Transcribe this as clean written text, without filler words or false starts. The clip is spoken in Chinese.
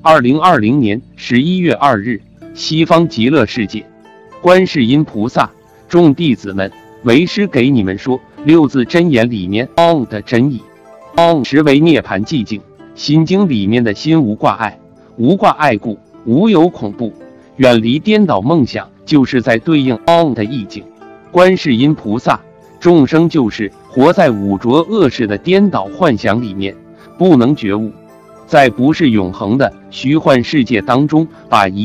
2020年11月2日，西方极乐世界，观世音菩萨，众弟子们，为师给你们说六字真言里面 OM 的真意。OM 实为涅槃寂静，心经里面的心无挂碍，无挂碍故，无有恐怖，远离颠倒梦想，就是在对应 OM 的意境。观世音菩萨，众生就是活在五浊恶世的颠倒幻想里面，不能觉悟，在不是永恒的虚幻世界当中，把一